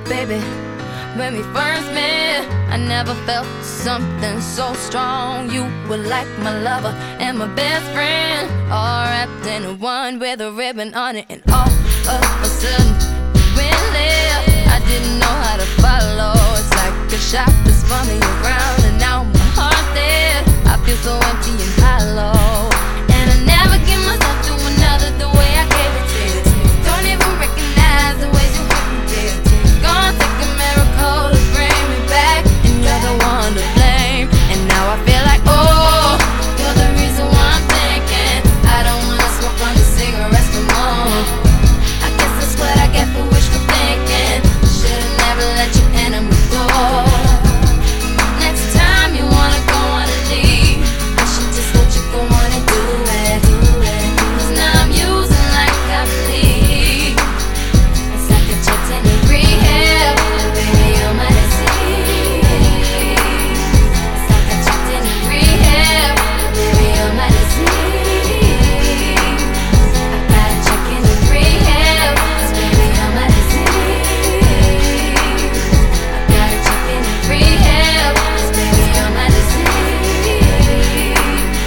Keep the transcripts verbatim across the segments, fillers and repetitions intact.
baby. When we first met, I never felt something so strong. You were like my lover and my best friend, all wrapped in one with a ribbon on it. And all of a sudden, we left. I didn't know how to follow. It's like a shot that's spun me around, and now my heart's dead. I feel so empty and hollow, and I never give myself to another the way I gave it to you. Don't even recognize the ways you hurt me, dear. Gonna take a miracle to bring me back, and you're the one to blame. And now I feel like, oh, you're the reason why I'm thinking I don't wanna smoke on the cigarettes no more. I guess that's what I get for wishful thinking. Should've never let you enter my door. Next time you wanna go on a leave, I should just let you go on and do it. Cause now I'm using like I believe. It's like I checked in a rehab, and baby you're my disease. It's like I checked in a rehab, and baby you're my disease. I gotta check in a rehab, cause baby you're my disease. I gotta check in a rehab, cause baby you're my disease.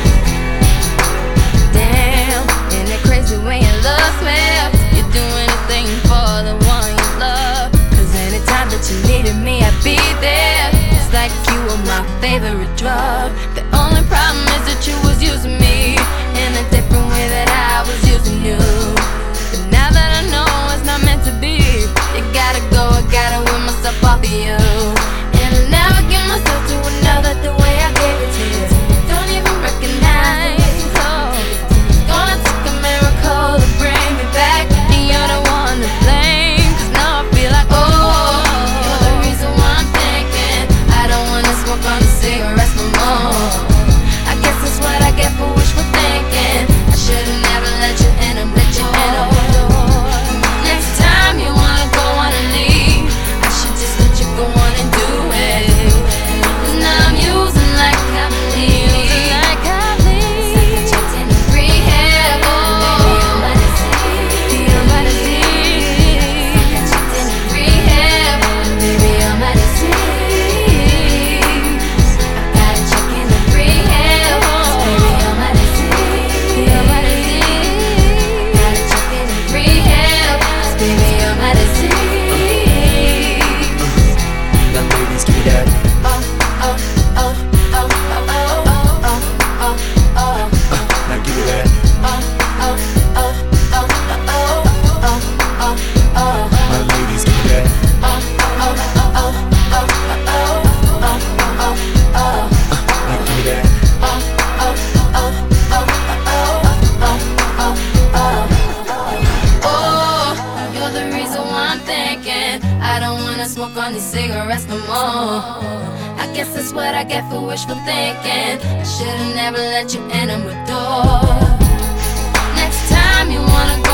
Damn, isn't it crazy when your love swept? You're doing a thing for the one you love. Cause anytime that you needed me, I'd be there. It's like you were my favorite drug. The only problem is that you was using me in a different way that I was using you. But now that I know it's not meant to be, you gotta go, I gotta win myself off of you. And I'll never give myself to another the way I gave it to you. Don't even recognize, oh. Gonna take a miracle to bring me back, and you're the one to blame. Cause now I feel like, oh, you're the reason why I'm thinking I don't wanna smoke on the cigarettes no more. I guess that's what I get for wishful thinking. I should've never let you in, and let you in a door. Next time you wanna go on and leave, I should just let you go on and do it. Cause now I'm using like I believe. Like I believe. It's like I checked in a rehab, oh. Baby, you're my disease. You're my disease. It's like I checked in a rehab, baby, you're my disease. I gotta check in a rehab, cause baby, you're my disease. You're my disease. I gotta check in a rehab, cause baby, you're my disease. Now ladies, give me that. Oh, oh, oh, oh, oh, oh, oh, oh, oh, oh. Now give me that. Oh, oh, oh, oh, oh, oh, oh, oh, oh. My ladies, give me that. Oh, oh, oh, oh, oh, oh, oh, oh, oh, oh. Now give me that. Oh, oh, oh, oh, oh, oh, oh, oh. Oh, you're the reason why I'm thinking I don't wanna smoke on these cigarettes no more. I guess that's what I get for wishful thinking. I should've never let you enter my door. Next time you wanna